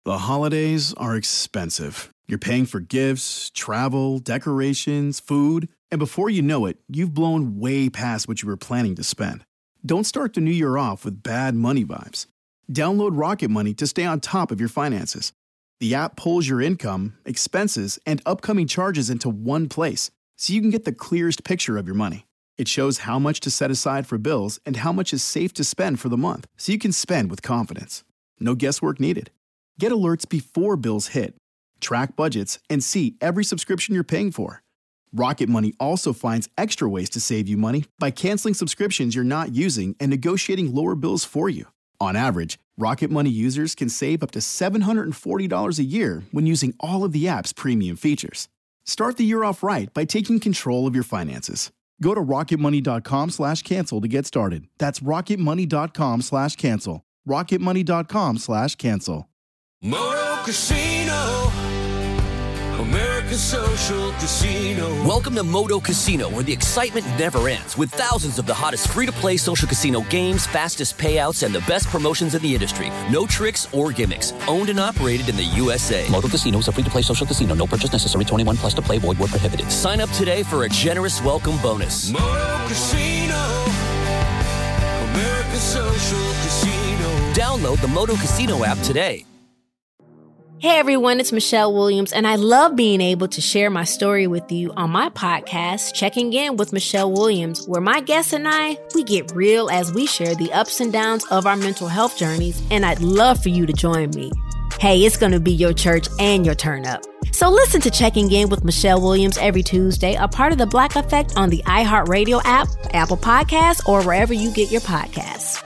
The holidays are expensive. You're paying for gifts, travel, decorations, food, and before you know it, you've blown way past what you were planning to spend. Don't start the new year off with bad money vibes. Download Rocket Money to stay on top of your finances. The app pulls your income, expenses, and upcoming charges into one place, so you can get the clearest picture of your money. It shows how much to set aside for bills and how much is safe to spend for the month, so you can spend with confidence. No guesswork needed. Get alerts before bills hit, track budgets, and see every subscription you're paying for. Rocket Money also finds extra ways to save you money by canceling subscriptions you're not using and negotiating lower bills for you. On average, Rocket Money users can save up to $740 a year when using all of the app's premium features. Start the year off right by taking control of your finances. Go to rocketmoney.com/cancel to get started. That's rocketmoney.com/cancel. rocketmoney.com/cancel. Moto Casino, America's social casino. Welcome to Moto Casino, where the excitement never ends, with thousands of the hottest free-to-play social casino games, fastest payouts, and the best promotions in the industry. No tricks or gimmicks. Owned and operated in the USA. Moto Casino is a free-to-play social casino. No purchase necessary. 21 plus to play. Void where prohibited. Sign up today for a generous welcome bonus. Moto Casino, America's social casino. Download the Moto Casino app today. Hey everyone, it's Michelle Williams, and I love being able to share my story with you on my podcast, Checking In with Michelle Williams, where my guests and I, we get real as we share the ups and downs of our mental health journeys, and I'd love for you to join me. Hey, it's going to be your church and your turn up. So listen to Checking In with Michelle Williams every Tuesday, a part of the Black Effect on the iHeartRadio app, Apple Podcasts, or wherever you get your podcasts.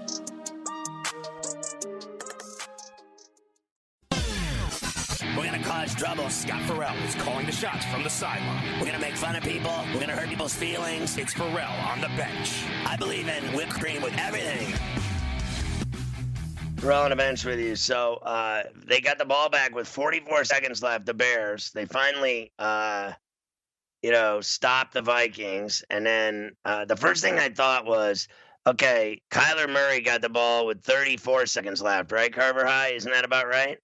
Trouble. Scott Farrell is calling the shots from the sideline. We're going to make fun of people. We're going to hurt people's feelings. It's Farrell on the bench. I believe in whipped cream with everything. Farrell on the bench with you. So they got the ball back with 44 seconds left, the Bears. They finally, stopped the Vikings. And then the first thing I thought was, okay, Kyler Murray got the ball with 34 seconds left, right, Carver High? Isn't that about right?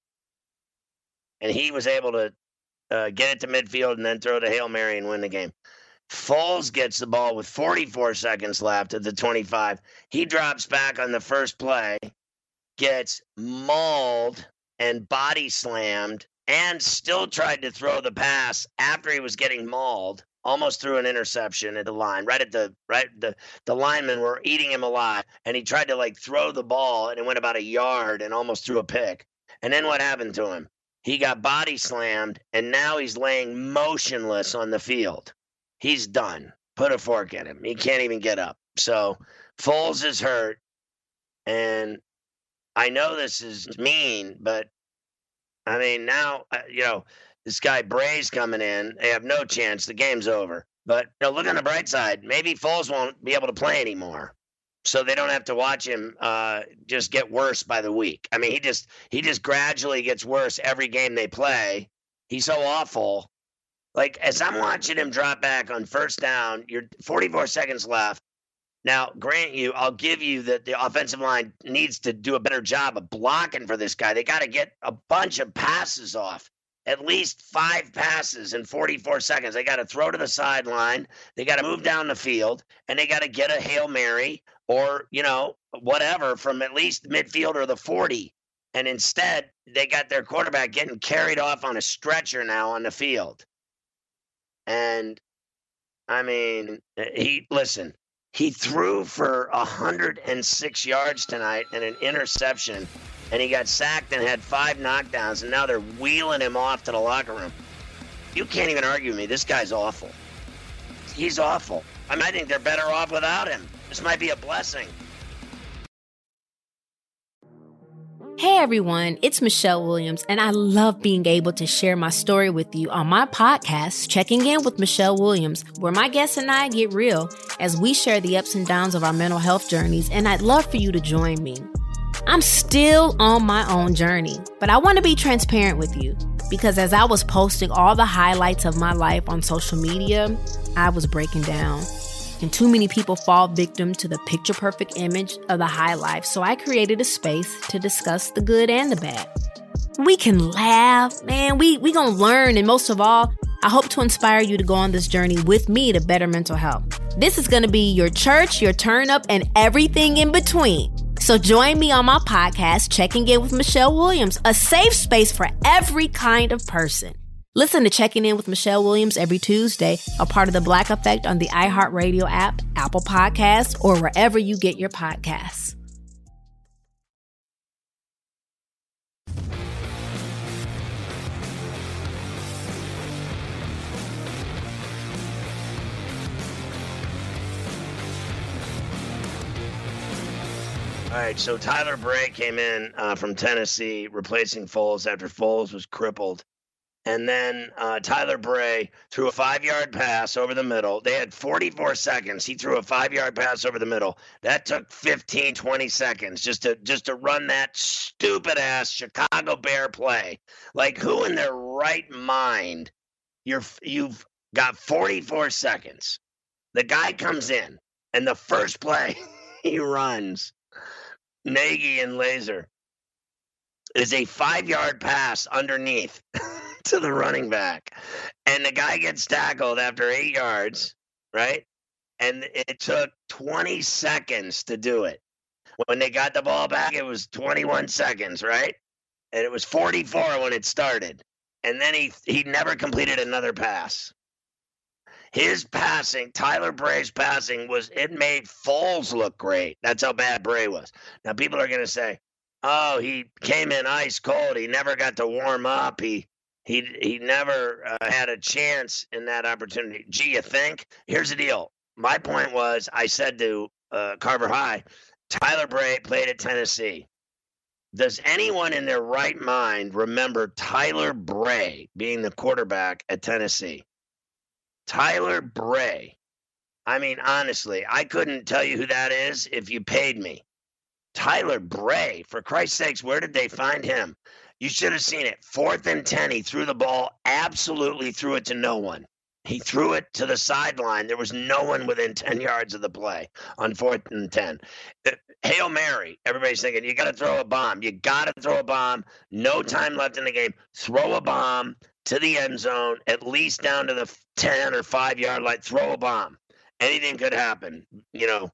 And he was able to get it to midfield and then throw the Hail Mary and win the game. Foles gets the ball with 44 seconds left at the 25. He drops back on the first play, gets mauled and body slammed, and still tried to throw the pass after he was getting mauled. Almost threw an interception at the line. The linemen were eating him alive, and he tried to throw the ball, and it went about a yard and almost threw a pick. And then what happened to him? He got body slammed, and now he's laying motionless on the field. He's done. Put a fork in him. He can't even get up. So Foles is hurt, and I know this is mean, but, I mean, now, this guy Bray's coming in. They have no chance. The game's over. But look on the bright side. Maybe Foles won't be able to play anymore. So they don't have to watch him just get worse by the week. I mean, he just gradually gets worse every game they play. He's so awful. As I'm watching him drop back on first down, you're 44 seconds left. Now, I'll give you that the offensive line needs to do a better job of blocking for this guy. They got to get a bunch of passes off. At least 5 passes in 44 seconds. They got to throw to the sideline. They got to move down the field, and they got to get a Hail Mary or, whatever from at least midfield or the 40. And instead, they got their quarterback getting carried off on a stretcher now on the field. And, I mean, he threw for 106 yards tonight and an interception. And he got sacked and had 5 knockdowns, and now they're wheeling him off to the locker room. You can't even argue with me. This guy's awful. He's awful. I mean, I think they're better off without him. This might be a blessing. Hey everyone, it's Michelle Williams, and I love being able to share my story with you on my podcast, Checking In with Michelle Williams, where my guests and I get real as we share the ups and downs of our mental health journeys, and I'd love for you to join me. I'm still on my own journey, but I want to be transparent with you because as I was posting all the highlights of my life on social media, I was breaking down. And too many people fall victim to the picture-perfect image of the high life, so I created a space to discuss the good and the bad. We can laugh, man. We gonna learn, and most of all, I hope to inspire you to go on this journey with me to better mental health. This is gonna be your church, your turn up, and everything in between. So join me on my podcast, Checking In with Michelle Williams, a safe space for every kind of person. Listen to Checking In with Michelle Williams every Tuesday, a part of the Black Effect on the iHeartRadio app, Apple Podcasts, or wherever you get your podcasts. All right, so Tyler Bray came in from Tennessee, replacing Foles after Foles was crippled. And then Tyler Bray threw a 5-yard pass over the middle. They had 44 seconds. He threw a 5-yard pass over the middle. That took 15, 20 seconds just to run that stupid-ass Chicago Bear play. Like, who in their right mind? You've got 44 seconds. The guy comes in, and the first play he runs, Nagy and Laser, is a 5-yard pass underneath to the running back. And the guy gets tackled after 8 yards, right? And it took 20 seconds to do it. When they got the ball back, it was 21 seconds, right? And it was 44 when it started. And then he never completed another pass. His passing, Tyler Bray's passing, it made Foles look great. That's how bad Bray was. Now, people are going to say, oh, he came in ice cold. He never got to warm up. He never had a chance in that opportunity. Gee, you think? Here's the deal. My point was, I said to Carver High, Tyler Bray played at Tennessee. Does anyone in their right mind remember Tyler Bray being the quarterback at Tennessee? Tyler Bray. I mean, honestly, I couldn't tell you who that is if you paid me. Tyler Bray, for Christ's sakes, where did they find him? You should have seen it. 4th and 10, he threw the ball, absolutely threw it to no one. He threw it to the sideline. There was no one within 10 yards of the play on 4th and 10. Hail Mary. Everybody's thinking, you got to throw a bomb. You got to throw a bomb. No time left in the game. Throw a bomb to the end zone, at least down to the 10 or 5-yard line. Throw a bomb. Anything could happen, a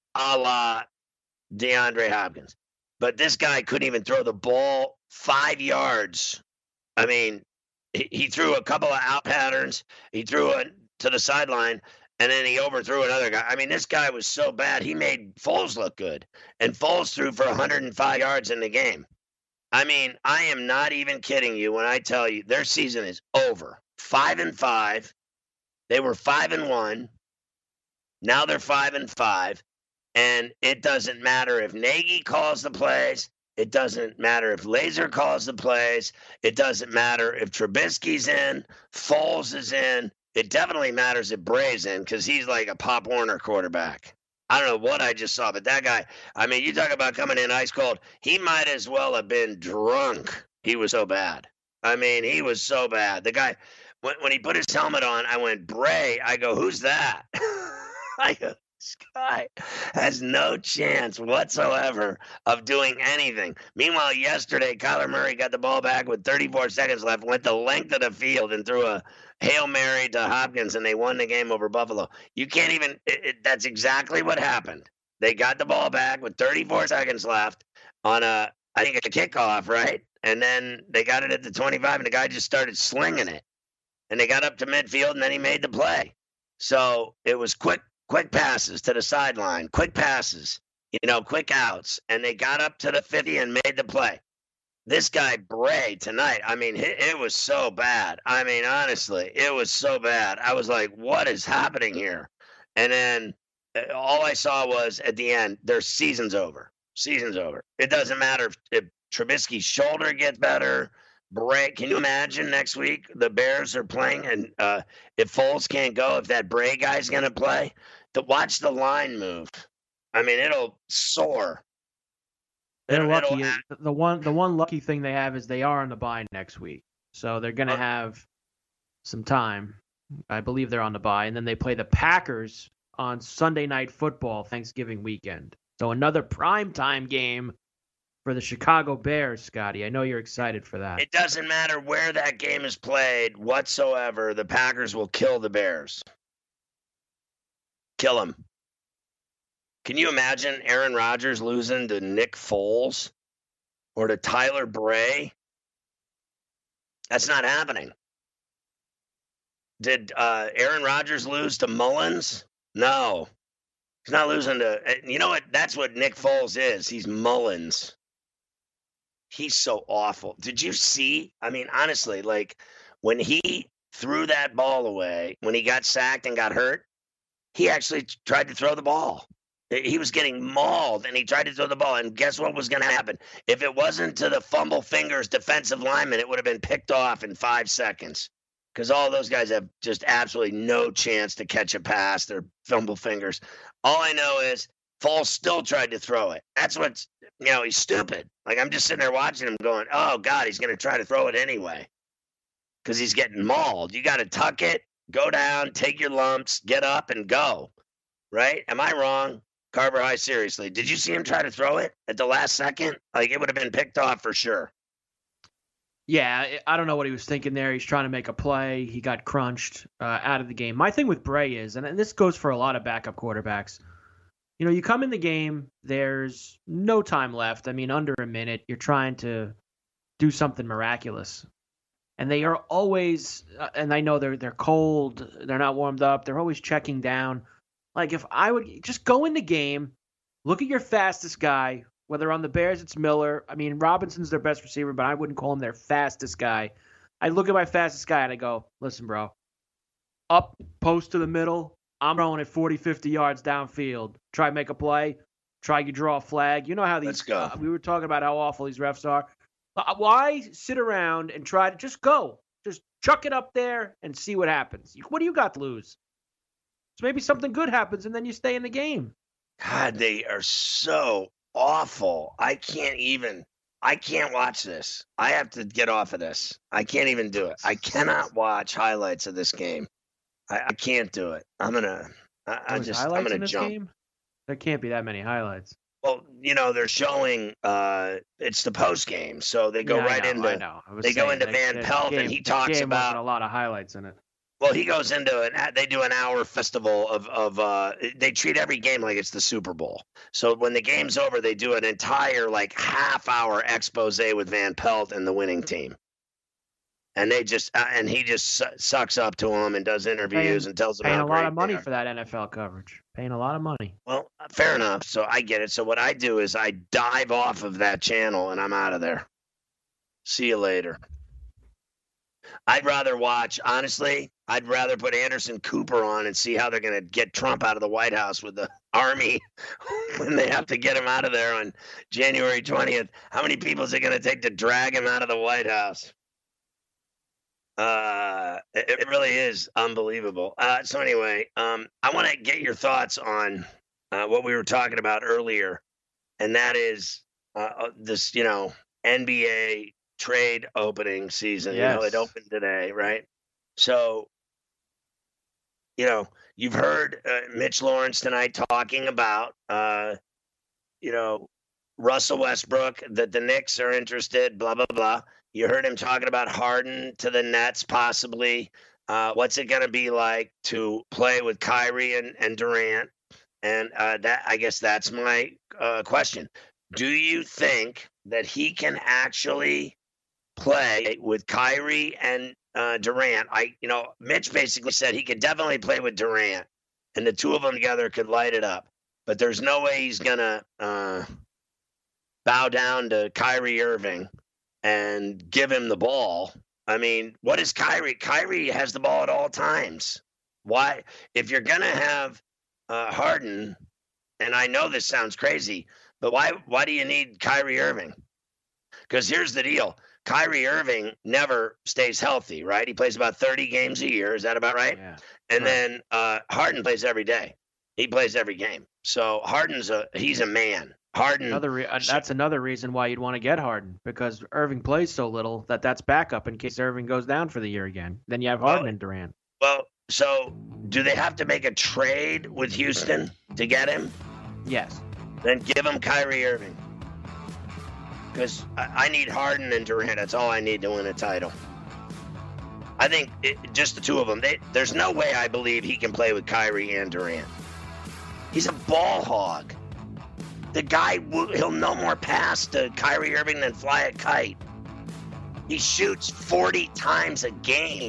la DeAndre Hopkins. But this guy couldn't even throw the ball 5 yards. I mean, he threw a couple of out patterns. He threw it to the sideline, and then he overthrew another guy. I mean, this guy was so bad, he made Foles look good. And Foles threw for 105 yards in the game. I mean, I am not even kidding you when I tell you their season is over. 5-5. They were 5-1. Now they're 5-5. And it doesn't matter if Nagy calls the plays. It doesn't matter if Laser calls the plays. It doesn't matter if Trubisky's in, Foles is in. It definitely matters if Bray's in because he's like a Pop Warner quarterback. I don't know what I just saw, but that guy, I mean, you talk about coming in ice cold. He might as well have been drunk. He was so bad. I mean, he was so bad. The guy, when he put his helmet on, I went, Bray. I go, who's that? I go, this guy has no chance whatsoever of doing anything. Meanwhile, yesterday, Kyler Murray got the ball back with 34 seconds left, went the length of the field and threw a Hail Mary to Hopkins, and they won the game over Buffalo. You can't even that's exactly what happened. They got the ball back with 34 seconds left on I think a kickoff, right? And then they got it at the 25, and the guy just started slinging it. And they got up to midfield, and then he made the play. So it was quick passes to the sideline, quick passes, quick outs. And they got up to the 50 and made the play. This guy, Bray, tonight, I mean, it was so bad. I mean, honestly, it was so bad. I was like, what is happening here? And then all I saw was at the end, their season's over. Season's over. It doesn't matter if Trubisky's shoulder gets better. Bray, can you imagine next week the Bears are playing and if Foles can't go, if that Bray guy's going to play, to watch the line move. I mean, it'll soar. They're lucky. The one lucky thing they have is they are on the bye next week. So they're going to have some time. I believe they're on the bye. And then they play the Packers on Sunday Night Football Thanksgiving weekend. So another primetime game for the Chicago Bears, Scotty. I know you're excited for that. It doesn't matter where that game is played whatsoever. The Packers will kill the Bears. Kill them. Can you imagine Aaron Rodgers losing to Nick Foles or to Tyler Bray? That's not happening. Did Aaron Rodgers lose to Mullins? No. He's not losing to – you know what? That's what Nick Foles is. He's Mullins. He's so awful. Did you see? I mean, honestly, like when he threw that ball away, when he got sacked and got hurt, he actually tried to throw the ball. He was getting mauled, and he tried to throw the ball. And guess what was going to happen? If it wasn't to the fumble fingers defensive lineman, it would have been picked off in 5 seconds. Because all those guys have just absolutely no chance to catch a pass. They're fumble fingers. All I know is Foles still tried to throw it. That's what's, he's stupid. Like, I'm just sitting there watching him going, oh, God, he's going to try to throw it anyway. Because he's getting mauled. You got to tuck it, go down, take your lumps, get up, and go. Right? Am I wrong? Carver High, seriously. Did you see him try to throw it at the last second? Like, it would have been picked off for sure. Yeah, I don't know what he was thinking there. He's trying to make a play. He got crunched out of the game. My thing with Bray is, and this goes for a lot of backup quarterbacks, you come in the game, there's no time left. I mean, under a minute, you're trying to do something miraculous. And they are always, and I know they're cold, they're not warmed up, they're always checking down. Like, if I would just go in the game, look at your fastest guy, whether on the Bears it's Miller. I mean, Robinson's their best receiver, but I wouldn't call him their fastest guy. I look at my fastest guy and I go, listen, bro, up, post to the middle, I'm throwing it 40, 50 yards downfield. Try make a play. Try you draw a flag. You know how these Let's go. We were talking about how awful these refs are. Why sit around and try to just go? Just chuck it up there and see what happens. What do you got to lose? So maybe something good happens and then you stay in the game. God, they are so awful. I can't watch this. I have to get off of this. I can't even do it. I cannot watch highlights of this game. I can't do it. I'm going to jump. Game? There can't be that many highlights. Well, they're showing it's the post game, so they go into Van Pelt, and he talks about a lot of highlights in it. Well, he goes into it. They do an hour festival of they treat every game like it's the Super Bowl. So when the game's over, they do an entire half-hour expose with Van Pelt and the winning team. And they just and he just sucks up to him and does interviews and tells them paying how a lot of great money for that NFL coverage. Paying a lot of money. Well, fair enough. So I get it. So what I do is I dive off of that channel and I'm out of there. See you later. I'd rather put Anderson Cooper on and see how they're going to get Trump out of the White House with the Army when they have to get him out of there on January 20th. How many people is it going to take to drag him out of the White House? It really is unbelievable. So anyway, I want to get your thoughts on what we were talking about earlier, and that is this, NBA trade opening season. Yes. It opened today, right? So, you've heard Mitch Lawrence tonight talking about, Russell Westbrook, that the Knicks are interested, blah, blah, blah. You heard him talking about Harden to the Nets, possibly. What's it going to be like to play with Kyrie and Durant? And I guess that's my question. Do you think that he can actually play with Kyrie and Durant? Mitch basically said he could definitely play with Durant, and the two of them together could light it up. But there's no way he's going to bow down to Kyrie Irving and give him the ball. I mean, what is Kyrie? Kyrie has the ball at all times. Why? If you're going to have Harden, and I know this sounds crazy, but why do you need Kyrie Irving? Because here's the deal. Kyrie Irving never stays healthy, right? He plays about 30 games a year. Is that about right? Yeah. And then Harden plays every day. He plays every game. So he's a man. Harden. That's another reason why you'd want to get Harden, because Irving plays so little that's backup in case Irving goes down for the year again. Then you have Harden and Durant. Well, so do they have to make a trade with Houston to get him? Yes. Then give him Kyrie Irving. because I need Harden and Durant. That's all I need to win a title. I think just the two of them. There's no way I believe he can play with Kyrie and Durant. He's a ball hog. The guy, he'll no more pass to Kyrie Irving than fly a kite. He shoots 40 times a game.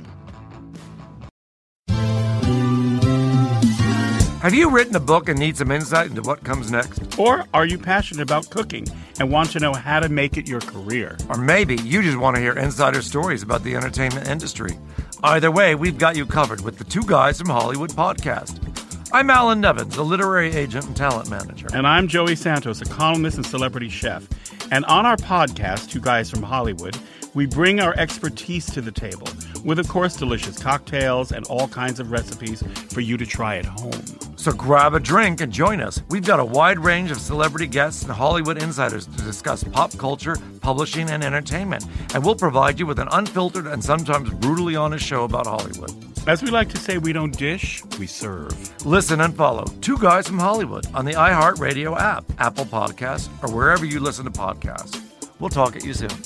Have you written a book and need some insight into what comes next? Or are you passionate about cooking and want to know how to make it your career? Or maybe you just want to hear insider stories about the entertainment industry. Either way, we've got you covered with the Two Guys from Hollywood podcast. I'm Alan Nevins, a literary agent and talent manager. And I'm Joey Santos, a columnist and celebrity chef. And on our podcast, Two Guys from Hollywood, we bring our expertise to the table with, of course, delicious cocktails and all kinds of recipes for you to try at home. So grab a drink and join us. We've got a wide range of celebrity guests and Hollywood insiders to discuss pop culture, publishing, and entertainment. And we'll provide you with an unfiltered and sometimes brutally honest show about Hollywood. As we like to say, we don't dish, we serve. Listen and follow Two Guys from Hollywood on the iHeartRadio app, Apple Podcasts, or wherever you listen to podcasts. We'll talk at you soon.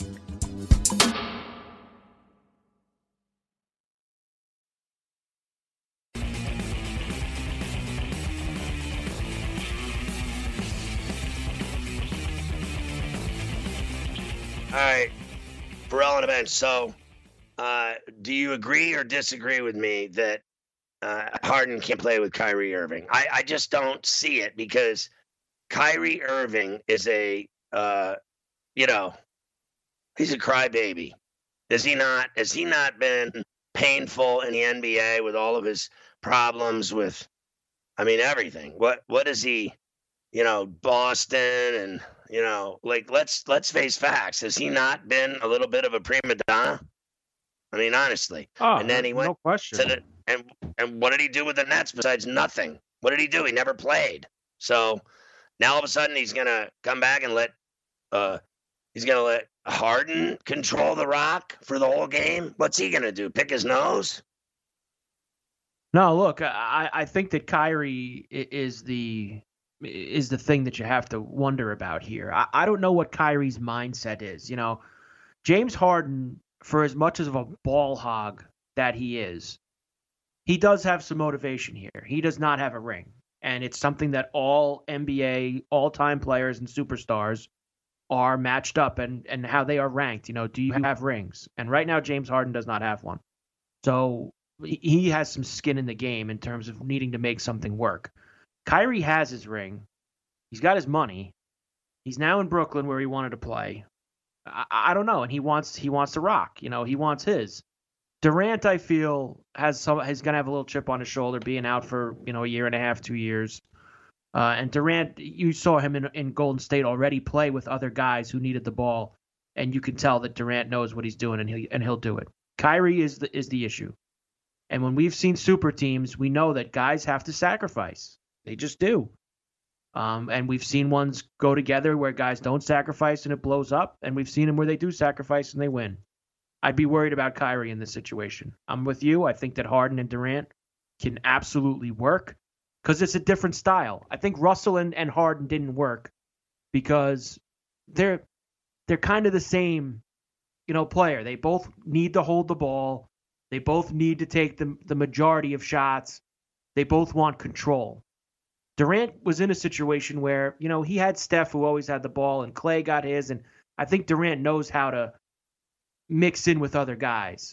All right, Ferrall on the bench. So, do you agree or disagree with me that Harden can't play with Kyrie Irving? I just don't see it because Kyrie Irving is he's a crybaby. Is he not? Has he not been painful in the NBA with all of his problems with, everything? What is he, Boston and, let's face facts. Has he not been a little bit of a prima donna? Honestly. Oh, and then he went no question. And what did he do with the Nets besides nothing? What did he do? He never played. So now all of a sudden he's gonna come back and let Harden control the rock for the whole game. What's he gonna do? Pick his nose? No, look, I think that Kyrie is the thing that you have to wonder about here. I don't know what Kyrie's mindset is. James Harden, for as much of a ball hog that he is, he does have some motivation here. He does not have a ring. And it's something that all NBA all-time players and superstars are matched up and how they are ranked. Do you have rings? And right now, James Harden does not have one. So he has some skin in the game in terms of needing to make something work. Kyrie has his ring. He's got his money. He's now in Brooklyn where he wanted to play. I don't know, and he wants to rock. He wants his. Durant, I feel, is going to have a little chip on his shoulder, being out for a year and a half, 2 years. And Durant, you saw him in Golden State already play with other guys who needed the ball, and you can tell that Durant knows what he's doing, and he'll do it. Kyrie is the issue. And when we've seen super teams, we know that guys have to sacrifice. They just do. And we've seen ones go together where guys don't sacrifice and it blows up. And we've seen them where they do sacrifice and they win. I'd be worried about Kyrie in this situation. I'm with you. I think that Harden and Durant can absolutely work because it's a different style. I think Russell and Harden didn't work because they're kind of the same, player. They both need to hold the ball. They both need to take the majority of shots. They both want control. Durant was in a situation where, he had Steph who always had the ball and Clay got his. And I think Durant knows how to mix in with other guys.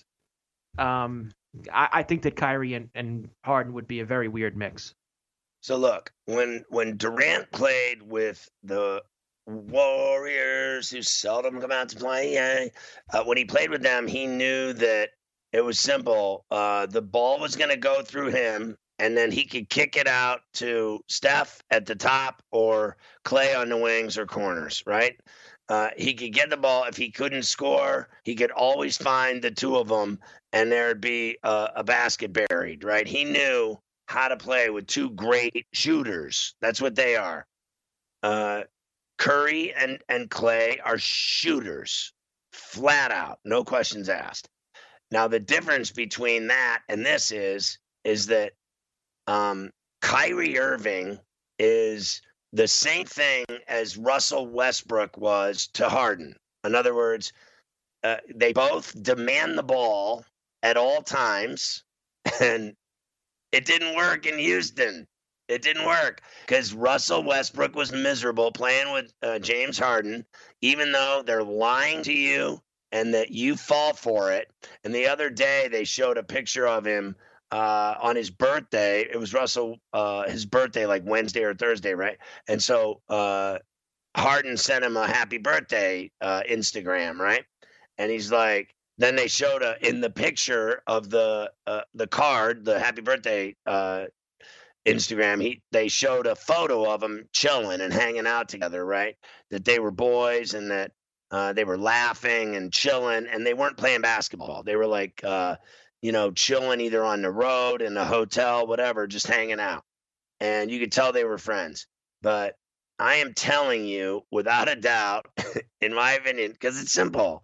I think that Kyrie and Harden would be a very weird mix. So look, when Durant played with the Warriors, who seldom come out to play, when he played with them, he knew that it was simple. The ball was going to go through him, and then he could kick it out to Steph at the top or Clay on the wings or corners, right? He could get the ball. If he couldn't score, he could always find the two of them, and there'd be a basket buried, right? He knew how to play with two great shooters. That's what they are. Curry and Clay are shooters, flat out, no questions asked. Now, the difference between that and this is that Kyrie Irving is the same thing as Russell Westbrook was to Harden. In other words, they both demand the ball at all times, and it didn't work in Houston. It didn't work because Russell Westbrook was miserable playing with James Harden, even though they're lying to you and that you fall for it. And the other day they showed a picture of him on his birthday. It was Russell, his birthday, like Wednesday or Thursday, right? And so Harden sent him a happy birthday Instagram, right? And he's like, then they showed in the picture of the card, the happy birthday Instagram, they showed a photo of them chilling and hanging out together, right? That they were boys and that they were laughing and chilling, and they weren't playing basketball. They were like, chilling either on the road, in a hotel, whatever, just hanging out. And you could tell they were friends. But I am telling you, without a doubt, in my opinion, because it's simple,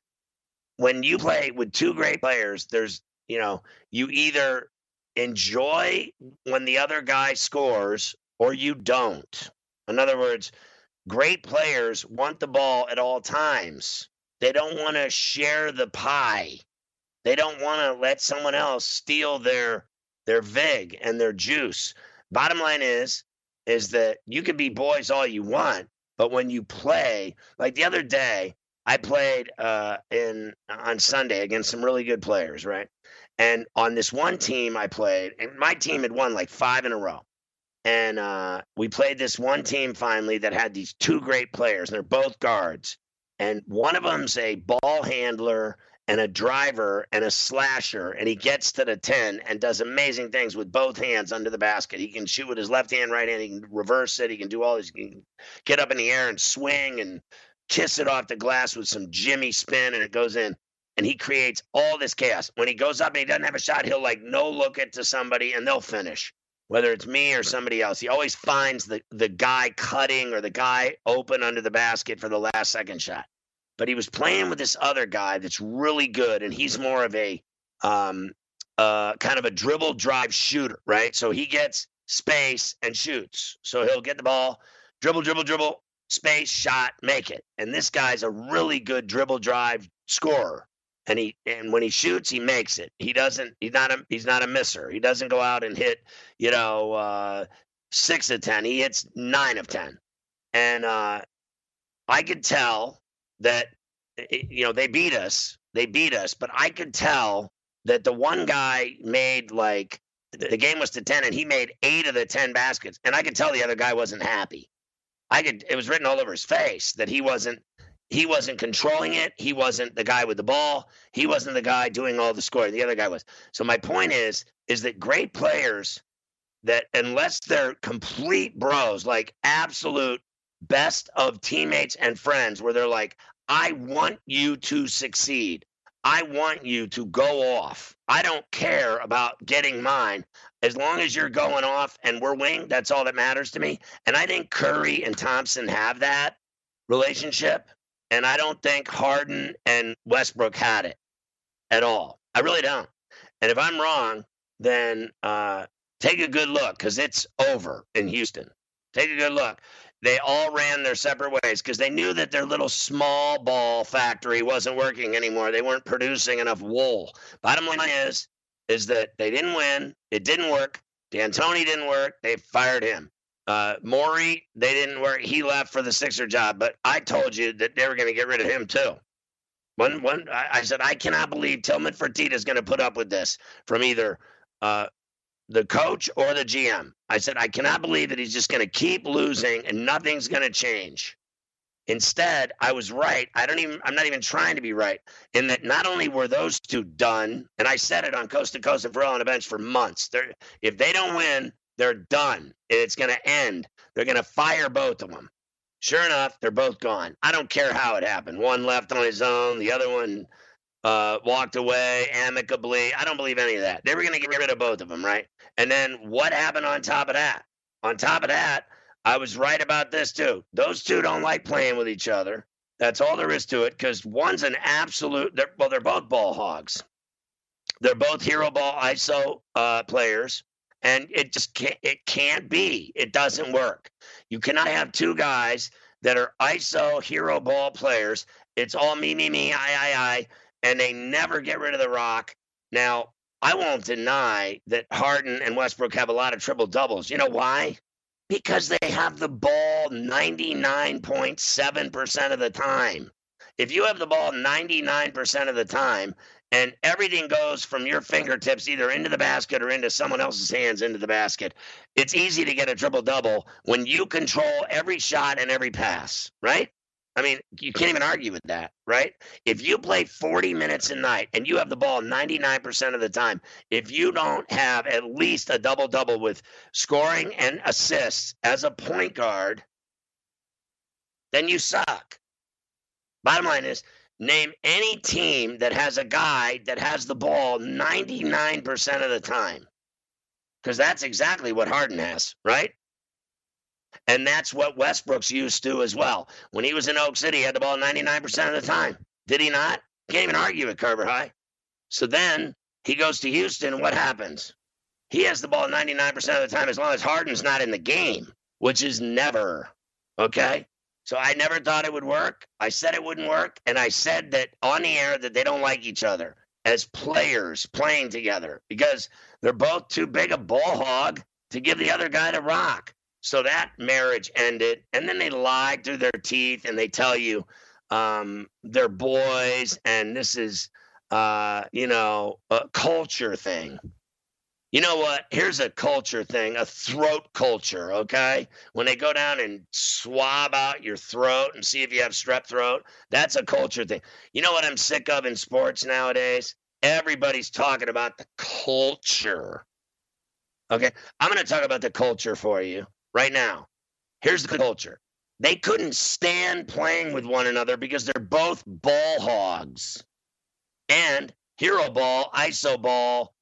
when you play with two great players, there's, you either enjoy when the other guy scores or you don't. In other words, great players want the ball at all times. They don't want to share the pie. They don't want to let someone else steal their vig and their juice. Bottom line is that you can be boys all you want, but when you play, like the other day, I played on Sunday against some really good players, right? And on this one team I played, and my team had won like 5 in a row. And we played this one team finally that had these two great players, and they're both guards. And one of them's a ball handler and a driver and a slasher, and he gets to the 10 and does amazing things with both hands under the basket. He can shoot with his left hand, right hand. He can reverse it. He can do all this. He can get up in the air and swing and kiss it off the glass with some Jimmy spin, and it goes in. And he creates all this chaos. When he goes up and he doesn't have a shot, he'll no look it to somebody and they'll finish, whether it's me or somebody else. He always finds the guy cutting or the guy open under the basket for the last second shot. But he was playing with this other guy that's really good, and he's more of a kind of a dribble drive shooter, right? So he gets space and shoots. So he'll get the ball, dribble, space, shot, make it. And this guy's a really good dribble drive scorer. And when he shoots, he makes it. He's not a misser. He doesn't go out and hit, 6 of 10. He hits 9 of 10. And I could tell that, they beat us, but I could tell that the one guy made the game was to 10 and he made 8 of the 10 baskets. And I could tell the other guy wasn't happy. It was written all over his face that he wasn't controlling it. He wasn't the guy with the ball. He wasn't the guy doing all the scoring. The other guy was. So my point is that great players, that unless they're complete bros, like absolute best of teammates and friends, where they're like, I want you to succeed. I want you to go off. I don't care about getting mine. As long as you're going off and we're winning, that's all that matters to me. And I think Curry and Thompson have that relationship. And I don't think Harden and Westbrook had it at all. I really don't. And if I'm wrong, then take a good look, because it's over in Houston. Take a good look. They all ran their separate ways because they knew that their little small ball factory wasn't working anymore. They weren't producing enough wool. Bottom line is that they didn't win. It didn't work. D'Antoni didn't work. They fired him. Morey, they didn't work. He left for the Sixer job, but I told you that they were going to get rid of him too. I said, I cannot believe Tillman Fertitta is going to put up with this from either the coach or the GM. I said, I cannot believe that he's just going to keep losing and nothing's going to change. Instead, I was right. I'm not even trying to be right in that not only were those two done, and I said it on Coast to Coast and Ferrell on the Bench for months. If they don't win, they're done. It's going to end. They're going to fire both of them. Sure enough, they're both gone. I don't care how it happened. One left on his own. The other one walked away amicably. I don't believe any of that. They were going to get rid of both of them, right? And then what happened on top of that? On top of that, I was right about this too. Those two don't like playing with each other. That's all there is to it, because one's an absolute, they're both ball hogs. They're both hero ball ISO players. And it can't be. It doesn't work. You cannot have two guys that are ISO hero ball players. It's all me, I, and they never get rid of the rock. Now, I won't deny that Harden and Westbrook have a lot of triple doubles. You know why? Because they have the ball 99.7% of the time. If you have the ball 99% of the time and everything goes from your fingertips either into the basket or into someone else's hands into the basket, it's easy to get a triple-double when you control every shot and every pass, right? I mean, you can't even argue with that, right? If you play 40 minutes a night and you have the ball 99% of the time, if you don't have at least a double-double with scoring and assists as a point guard, then you suck. Bottom line is, name any team that has a guy that has the ball 99% of the time, because that's exactly what Harden has, right? And that's what Westbrook's used to as well. When he was in Oak City, he had the ball 99% of the time. Did he not? Can't even argue with Carver High. So then he goes to Houston, and what happens? He has the ball 99% of the time as long as Harden's not in the game, which is never, okay? So I never thought it would work. I said it wouldn't work, and I said that on the air that they don't like each other as players playing together because they're both too big a ball hog to give the other guy the rock. So that marriage ended, and then they lie through their teeth, and they tell you they're boys, and this is, a culture thing. You know what? Here's a culture thing, a throat culture, okay? When they go down and swab out your throat and see if you have strep throat, that's a culture thing. You know what I'm sick of in sports nowadays? Everybody's talking about the culture, okay? I'm going to talk about the culture for you. Right now, here's the culture. They couldn't stand playing with one another because they're both ball hogs. And hero ball, ISO ball,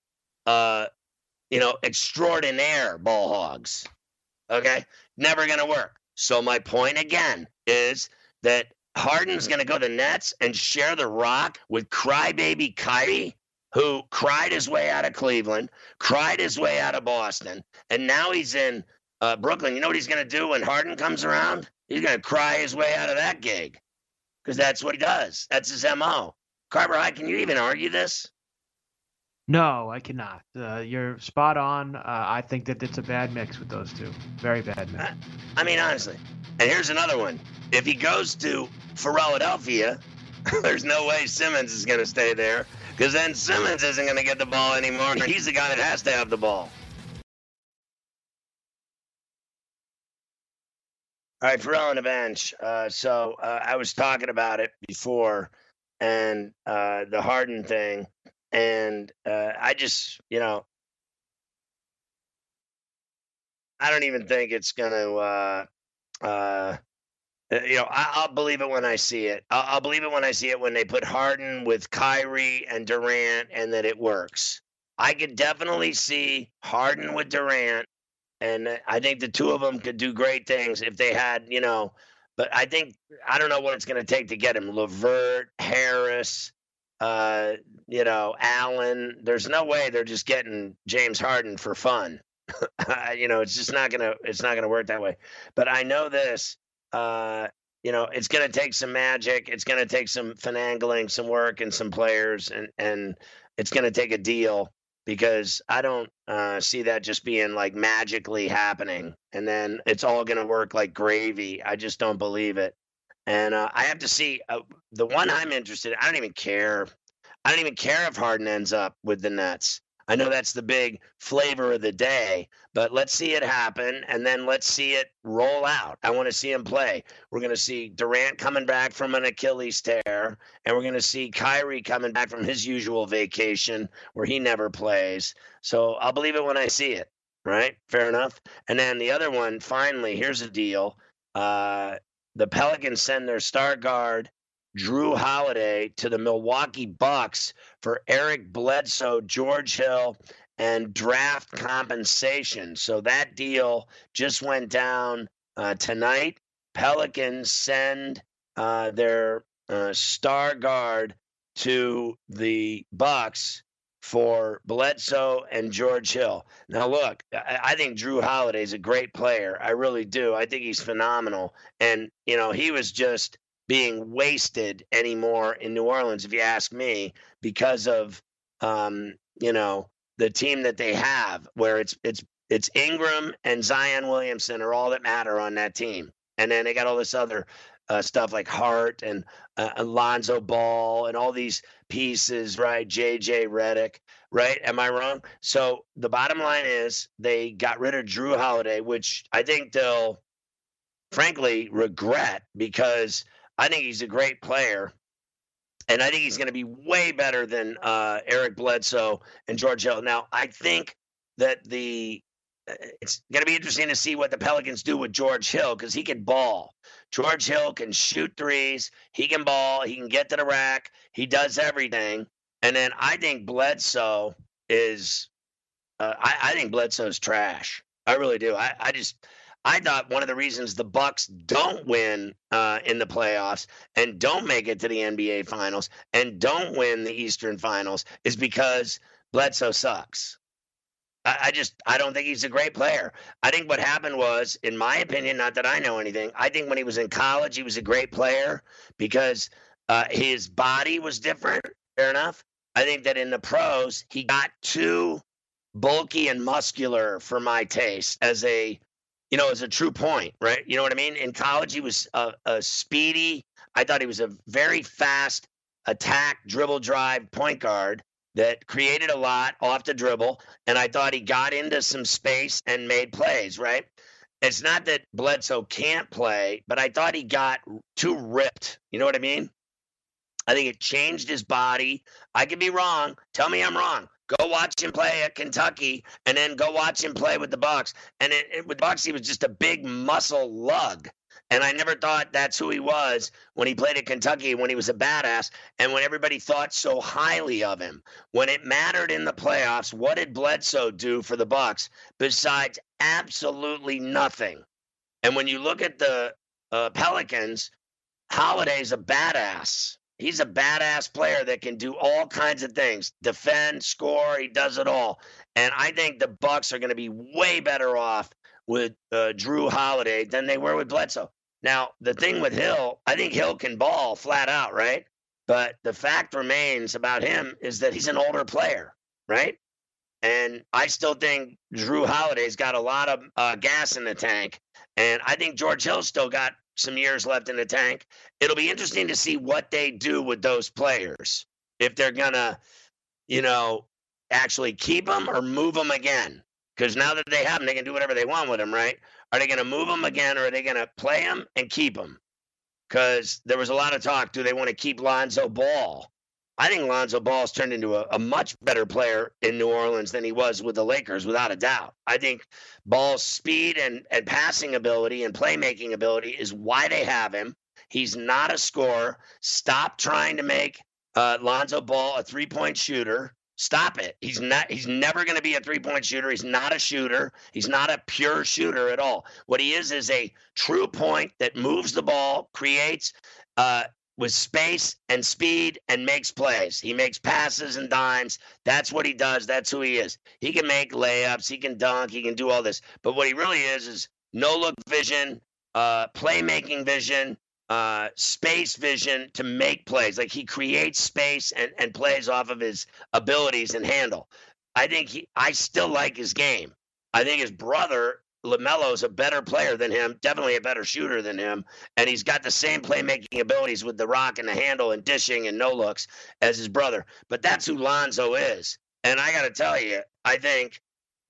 extraordinaire ball hogs. Okay? Never going to work. So my point again is that Harden's going to go to the Nets and share the rock with crybaby Kyrie, who cried his way out of Cleveland, cried his way out of Boston, and now he's in Brooklyn. You know what he's going to do when Harden comes around? He's going to cry his way out of that gig because that's what he does. That's his MO. Carver High, can you even argue this? No, I cannot. You're spot on. I think that it's a bad mix with those two. Very bad mix. I mean, honestly. And here's another one. If he goes to Philadelphia, there's no way Simmons is going to stay there because then Simmons isn't going to get the ball anymore. He's the guy that has to have the ball. All right, Pharrell on the bench. So I was talking about it before, and the Harden thing, and I just, I don't even think it's going to, I'll believe it when I see it. I'll believe it when I see it when they put Harden with Kyrie and Durant and that it works. I could definitely see Harden with Durant. And I think the two of them could do great things if they had, but I don't know what it's going to take to get him. LeVert, Harris, Allen. There's no way they're just getting James Harden for fun. It's just not going to work that way. But I know this, it's going to take some magic. It's going to take some finagling, some work and some players, and it's going to take a deal. Because I don't see that just being like magically happening and then it's all going to work like gravy. I just don't believe it. And I have to see the one I'm interested in. I don't even care. I don't even care if Harden ends up with the Nets. I know that's the big flavor of the day, but let's see it happen, and then let's see it roll out. I want to see him play. We're going to see Durant coming back from an Achilles tear, and we're going to see Kyrie coming back from his usual vacation where he never plays. So I'll believe it when I see it, right? Fair enough. And then the other one, finally, here's a deal. The Pelicans send their star guard, Drew Holiday, to the Milwaukee Bucks for Eric Bledsoe, George Hill, and draft compensation. So that deal just went down tonight. Pelicans send their star guard to the Bucks for Bledsoe and George Hill. Now, look, I think Jrue Holiday is a great player. I really do. I think he's phenomenal. And, he was just being wasted anymore in New Orleans, if you ask me, because of, the team that they have, where it's Ingram and Zion Williamson are all that matter on that team. And then they got all this other stuff like Hart and Alonzo Ball and all these pieces, right? JJ Redick, right? Am I wrong? So the bottom line is they got rid of Jrue Holiday, which I think they'll frankly regret, because I think he's a great player. And I think he's going to be way better than Eric Bledsoe and George Hill. Now, I think that it's going to be interesting to see what the Pelicans do with George Hill, because he can ball. George Hill can shoot threes. He can ball. He can get to the rack. He does everything. And then I think Bledsoe is I think Bledsoe's trash. I really do. I thought one of the reasons the Bucks don't win in the playoffs and don't make it to the NBA Finals and don't win the Eastern Finals is because Bledsoe sucks. I don't think he's a great player. I think what happened was, in my opinion, not that I know anything, I think when he was in college, he was a great player because his body was different. Fair enough. I think that in the pros, he got too bulky and muscular for my taste as a true point, right? You know what I mean? In college, he was a speedy. I thought he was a very fast attack, dribble, drive point guard that created a lot off the dribble, and I thought he got into some space and made plays, right? It's not that Bledsoe can't play, but I thought he got too ripped. You know what I mean? I think it changed his body. I could be wrong. Tell me I'm wrong. Go watch him play at Kentucky, and then go watch him play with the Bucks. And with the Bucks, he was just a big muscle lug. And I never thought that's who he was when he played at Kentucky, when he was a badass, and when everybody thought so highly of him. When it mattered in the playoffs, what did Bledsoe do for the Bucks besides absolutely nothing? And when you look at the Pelicans, Holiday's a badass. He's a badass player that can do all kinds of things. Defend, score, he does it all. And I think the Bucks are going to be way better off with Jrue Holiday than they were with Bledsoe. Now, the thing with Hill, I think Hill can ball flat out, right? But the fact remains about him is that he's an older player, right? And I still think Jrue Holiday's got a lot of gas in the tank. And I think George Hill's still got some years left in the tank. It'll be interesting to see what they do with those players. If they're going to, actually keep them or move them again. Because now that they have them, they can do whatever they want with them, right? Are they going to move them again, or are they going to play them and keep them? Because there was a lot of talk. Do they want to keep Lonzo Ball? I think Lonzo Ball's turned into a much better player in New Orleans than he was with the Lakers, without a doubt. I think Ball's speed and passing ability and playmaking ability is why they have him. He's not a scorer. Stop trying to make Lonzo Ball a three-point shooter. Stop it. He's never going to be a three-point shooter. He's not a shooter. He's not a pure shooter at all. What he is a true point that moves the ball, creates with space and speed, and makes plays. He makes passes and dimes. That's what he does. That's who he is. He can make layups. He can dunk. He can do all this. But what he really is no-look vision, playmaking vision, space vision to make plays. Like, he creates space and plays off of his abilities and handle. I still like his game. I think his brother LaMelo is a better player than him, definitely a better shooter than him, and he's got the same playmaking abilities with the rock and the handle and dishing and no looks as his brother. But that's who Lonzo is. And I got to tell you, I think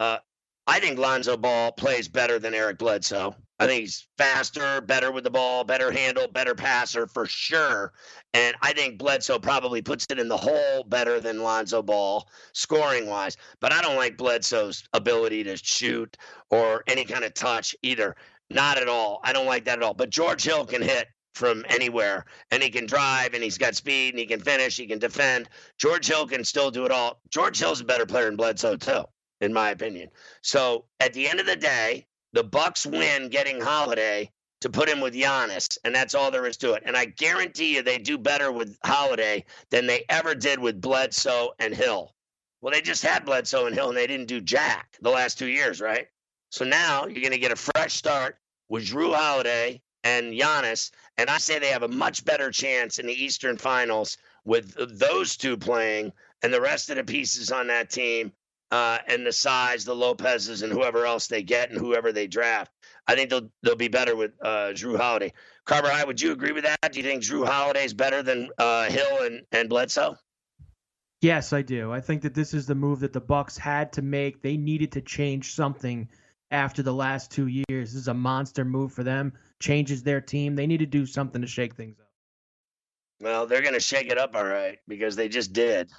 Lonzo Ball plays better than Eric Bledsoe. I think he's faster, better with the ball, better handle, better passer for sure. And I think Bledsoe probably puts it in the hole better than Lonzo Ball, scoring-wise. But I don't like Bledsoe's ability to shoot or any kind of touch either. Not at all. I don't like that at all. But George Hill can hit from anywhere, and he can drive, and he's got speed, and he can finish, he can defend. George Hill can still do it all. George Hill's a better player than Bledsoe too, in my opinion. So at the end of the day, the Bucks win getting Holiday to put him with Giannis, and that's all there is to it. And I guarantee you they do better with Holiday than they ever did with Bledsoe and Hill. Well, they just had Bledsoe and Hill, and they didn't do jack the last 2 years, right? So now you're going to get a fresh start with Jrue Holiday and Giannis, and I say they have a much better chance in the Eastern Finals with those two playing and the rest of the pieces on that team and the size, the Lopez's, and whoever else they get and whoever they draft. I think they'll be better with Jrue Holiday. Carver High, would you agree with that? Do you think Jrue Holiday is better than Hill and Bledsoe? Yes, I do. I think that this is the move that the Bucks had to make. They needed to change something after the last 2 years. This is a monster move for them. Changes their team. They need to do something to shake things up. Well, they're going to shake it up all right because they just did.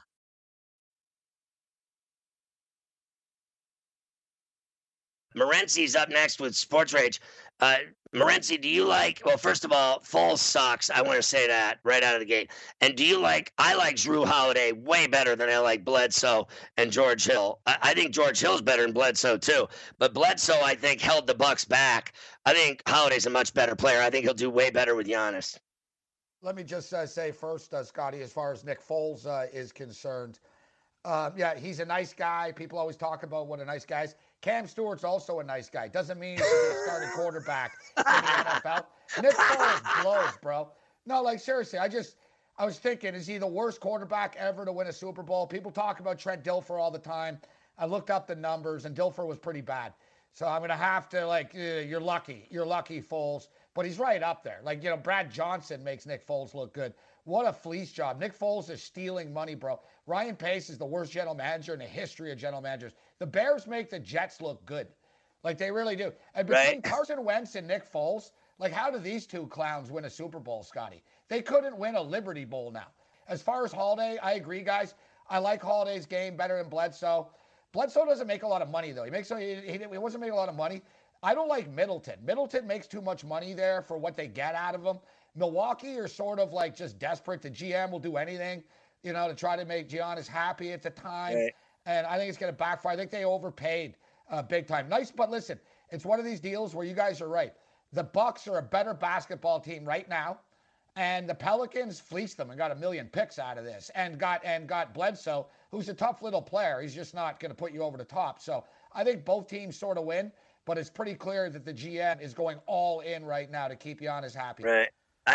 Morency's up next with Sports Rage. Morency, do you like, well, first of all, Foles sucks. I want to say that right out of the gate. And do you like, I like Jrue Holiday way better than I like Bledsoe and George Hill. I think George Hill's better than Bledsoe too. But Bledsoe, I think, held the Bucks back. I think Holiday's a much better player. I think he'll do way better with Giannis. Let me just say first, Scotty, as far as Nick Foles is concerned, yeah, he's a nice guy. People always talk about what a nice guy is. Cam Stewart's also a nice guy. Doesn't mean he's a starting quarterback in the NFL. Nick Foles blows, bro. No, like, seriously, I was thinking, is he the worst quarterback ever to win a Super Bowl? People talk about Trent Dilfer all the time. I looked up the numbers, and Dilfer was pretty bad. So I'm going to have to, like, you're lucky. You're lucky, Foles. But he's right up there. Like, you know, Brad Johnson makes Nick Foles look good. What a fleece job. Nick Foles is stealing money, bro. Ryan Pace is the worst general manager in the history of general managers. The Bears make the Jets look good. Like, they really do. And between Carson Wentz and Nick Foles, like, how do these two clowns win a Super Bowl, Scotty? They couldn't win a Liberty Bowl now. As far as Holiday, I agree, guys. I like Holiday's game better than Bledsoe. Bledsoe doesn't make a lot of money, though. He wasn't making a lot of money. I don't like Middleton. Middleton makes too much money there for what they get out of him. Milwaukee are sort of like just desperate. The GM will do anything, you know, to try to make Giannis happy at the time. Right. And I think it's going to backfire. I think they overpaid big time. Nice, but listen, it's one of these deals where you guys are right. The Bucks are a better basketball team right now, and the Pelicans fleeced them and got 1 million picks out of this, and got Bledsoe, who's a tough little player. He's just not going to put you over the top. So I think both teams sort of win, but it's pretty clear that the GM is going all in right now to keep Giannis happy. Right.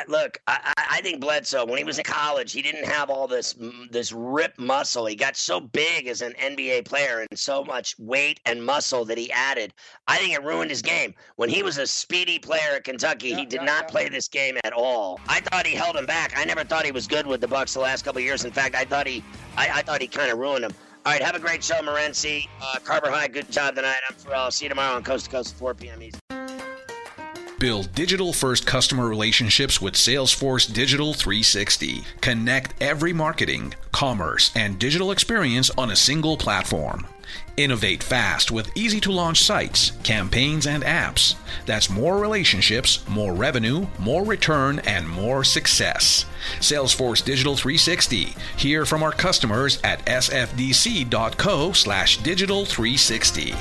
I think Bledsoe, when he was in college, he didn't have all this ripped muscle. He got so big as an NBA player and so much weight and muscle that he added. I think it ruined his game. When he was a speedy player at Kentucky, he did not play this game at all. I thought he held him back. I never thought he was good with the Bucks the last couple of years. In fact, I thought he kind of ruined him. All right, have a great show, Morency. Carver High, good job tonight. I'm Pharrell. See you tomorrow on Coast to Coast at 4 p.m. Eastern. Build digital-first customer relationships with Salesforce Digital 360. Connect every marketing, commerce, and digital experience on a single platform. Innovate fast with easy-to-launch sites, campaigns, and apps. That's more relationships, more revenue, more return, and more success. Salesforce Digital 360. Hear from our customers at sfdc.co/digital360.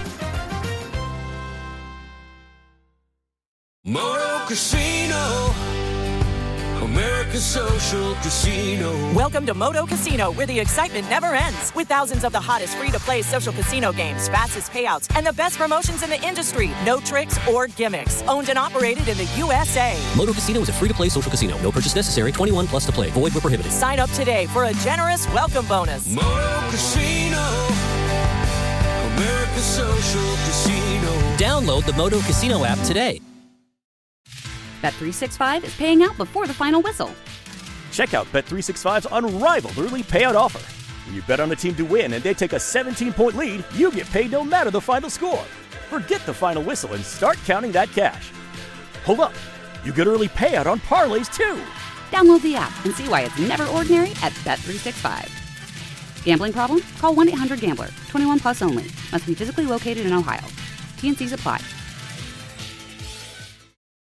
Moto Casino, America's social casino. Welcome to Moto Casino, where the excitement never ends. With thousands of the hottest free-to-play social casino games, fastest payouts, and the best promotions in the industry. No tricks or gimmicks. Owned and operated in the USA. Moto Casino is a free-to-play social casino. No purchase necessary. 21 plus to play. Void where prohibited. Sign up today for a generous welcome bonus. Moto Casino, America's social casino. Download the Moto Casino app today. Bet365 is paying out before the final whistle. Check out Bet365's unrivaled early payout offer. When you bet on a team to win and they take a 17-point lead, you get paid no matter the final score. Forget the final whistle and start counting that cash. Hold up, you get early payout on parlays too. Download the app and see why it's never ordinary at Bet365. Gambling problem? Call 1-800-GAMBLER. 21 plus only. Must be physically located in Ohio. T&Cs apply.